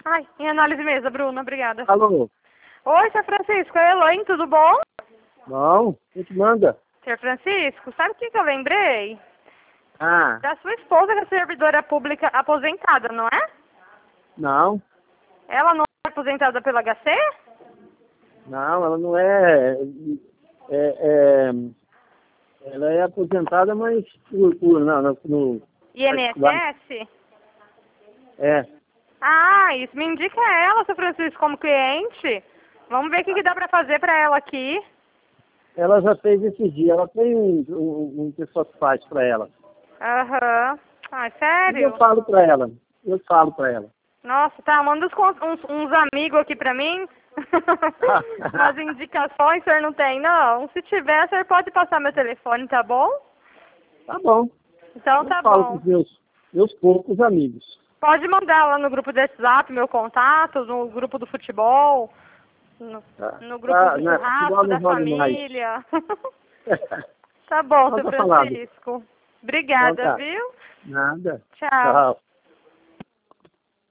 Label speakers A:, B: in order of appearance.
A: Ai, em análise mesa, Bruna, obrigada.
B: Alô?
A: Oi, Sr. Francisco, é Elaine, tudo bom?
B: Bom, quem te manda?
A: Sr. Francisco, sabe o que eu lembrei?
B: Ah,
A: Da sua esposa, que é servidora pública aposentada, não é?
B: não.
A: Ela não é aposentada pela HC?
B: Não, ela não é, é, ela é aposentada, mas no particular.
A: INSS?
B: É,
A: Ah, isso me indica ela, Sr. Francisco, como cliente. Vamos ver o que dá pra fazer pra ela aqui.
B: ela já fez esse dia, ela tem um pessoal que faz para ela.
A: Aham. Ai,
B: E eu
A: sério?
B: falo para ela,
A: Nossa, tá, manda uns amigos aqui pra mim. Umas indicações, o senhor não tem, não? Se tiver, o senhor pode passar meu telefone, tá bom?
B: Tá bom.
A: Então
B: Eu
A: tá
B: falo com
A: bom.
B: os meus poucos amigos.
A: Pode mandar lá no grupo do WhatsApp meu contato, no grupo do futebol,
B: Tá?
A: no grupo
B: Tá,
A: do
B: né, futebol
A: churrasco
B: não
A: da
B: vale mais.
A: família. Tá bom,
B: Então
A: seu
B: tá falado.
A: Francisco.
B: Então
A: Obrigada,
B: tá.
A: viu?
B: Nada.
A: Tchau.
B: Tchau.